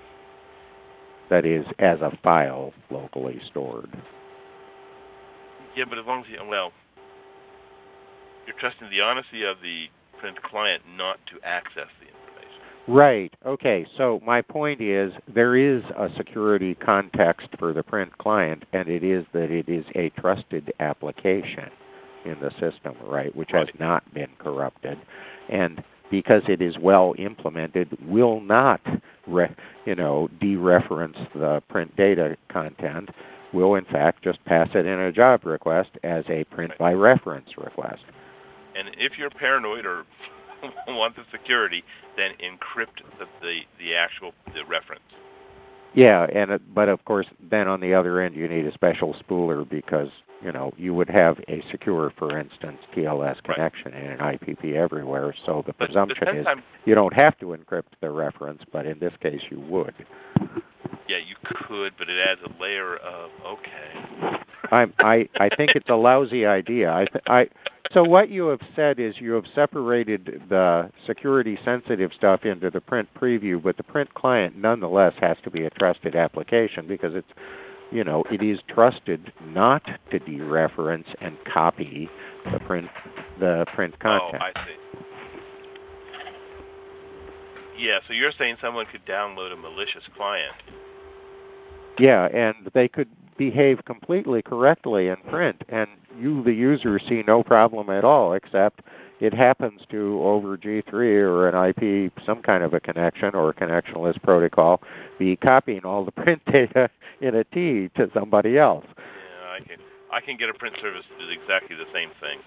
That is, as a file locally stored. Yeah, but as long as you're trusting the honesty of the print client not to access the information. Right. Okay. So my point is there is a security context for the print client, and it is that it is a trusted application in the system, right, which has not been corrupted. And because it is well implemented, will not, dereference the print data content, will in fact just pass it in a job request as a print by reference request. And if you're paranoid or want the security, then encrypt the reference. Yeah, but of course, then on the other end, you need a special spooler because you would have a secure, for instance, TLS connection in an IPP everywhere. So the presumption is you don't have to encrypt the reference, but in this case, you would. Yeah, you could, but it adds a layer of I think it's a lousy idea. So what you have said is you have separated the security-sensitive stuff into the print preview, but the print client nonetheless has to be a trusted application because it's, it is trusted not to dereference and copy the print content. Oh, I see. Yeah, so you're saying someone could download a malicious client. Yeah, and they could behave completely correctly in print, and you, the user, see no problem at all, except it happens to, over G3 or an IP, some kind of a connection or a connectionless protocol, be copying all the print data in a T to somebody else. Yeah, I can get a print service to do exactly the same thing.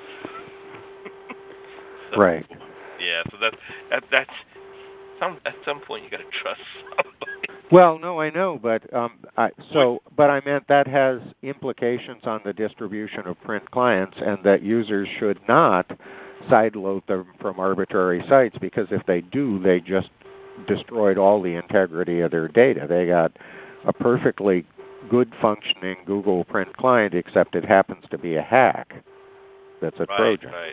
So, right. Yeah, so that's at some point you got to trust somebody. Well, no, I know, but I meant that has implications on the distribution of print clients, and that users should not sideload them from arbitrary sites, because if they do, they just destroyed all the integrity of their data. They got a perfectly good functioning Google print client, except it happens to be a hack that's a Trojan. Right.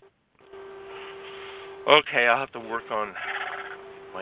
Okay, I'll have to work on my...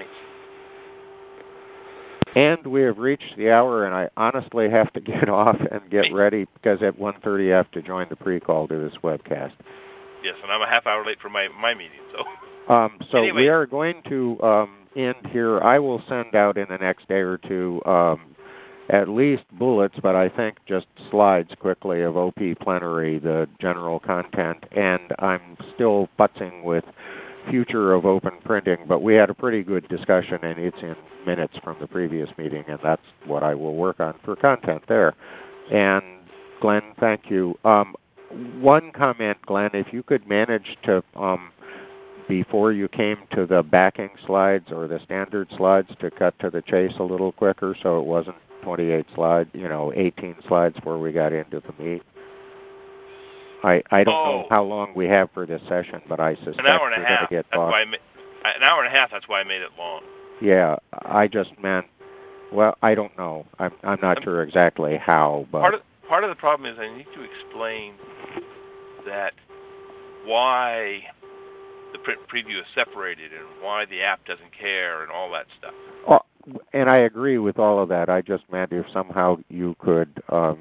And we have reached the hour, and I honestly have to get off and get ready, because at 1:30 I have to join the pre-call to this webcast. Yes, and I'm a half hour late for my meeting, so... So anyway. We are going to end here. I will send out in the next day or two at least bullets, but I think just slides quickly of OP Plenary, the general content, and I'm still putzing with future of open printing, but we had a pretty good discussion, and it's in minutes from the previous meeting, and that's what I will work on for content there. And Glenn, thank you. One comment, Glenn, if you could manage to, before you came to the backing slides or the standard slides, to cut to the chase a little quicker so it wasn't 28 slides, 18 slides where we got into the meat. I don't know how long we have for this session, but I suspect an hour and we're a half. going to get an hour and a half. That's why I made it long. Yeah, I just meant. Well, I don't know. I'm not sure exactly how, but part of the problem is I need to explain that why the print preview is separated and why the app doesn't care and all that stuff. Oh, and I agree with all of that. I just meant if somehow you could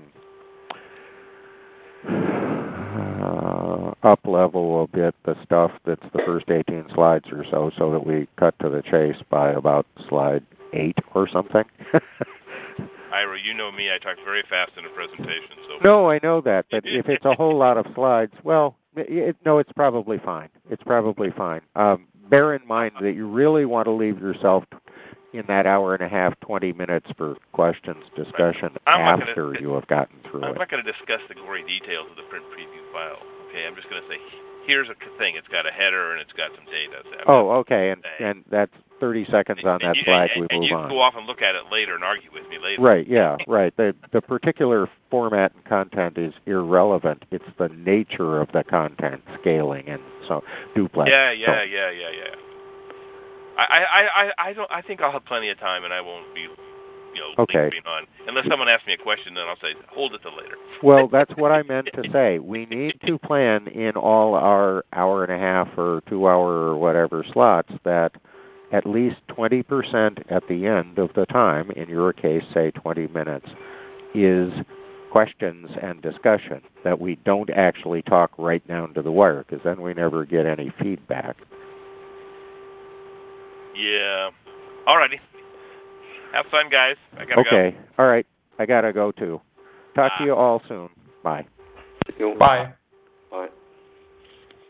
up-level a bit the stuff that's the first 18 slides or so that we cut to the chase by about slide 8 or something. Ira, you know me. I talk very fast in a presentation. So no, I know that, but if it's a whole lot of slides, well, it's probably fine. It's probably fine. Bear in mind that you really want to leave yourself in that hour and a half, 20 minutes for questions, discussion after you have gotten through it. I'm not going to discuss the gory details of the print preview file. Okay, I'm just going to say, here's a thing. It's got a header and it's got some data. Okay, and that's 30 seconds on that slide. We move on. And you can go off and look at it later and argue with me later. Right, yeah, right. The particular format and content is irrelevant. It's the nature of the content, scaling and so duplex. Yeah. I think I'll have plenty of time, and I won't be, lingering on. Unless someone asks me a question, then I'll say, hold it till later. Well, that's what I meant to say. We need to plan in all our hour and a half or 2 hour or whatever slots that at least 20% at the end of the time, in your case, say 20 minutes, is questions and discussion, that we don't actually talk right down to the wire, because then we never get any feedback. Yeah. Alrighty. Have fun, guys. I gotta go. Okay. All right. I gotta go too. Talk to you all soon. Bye. Bye. Bye.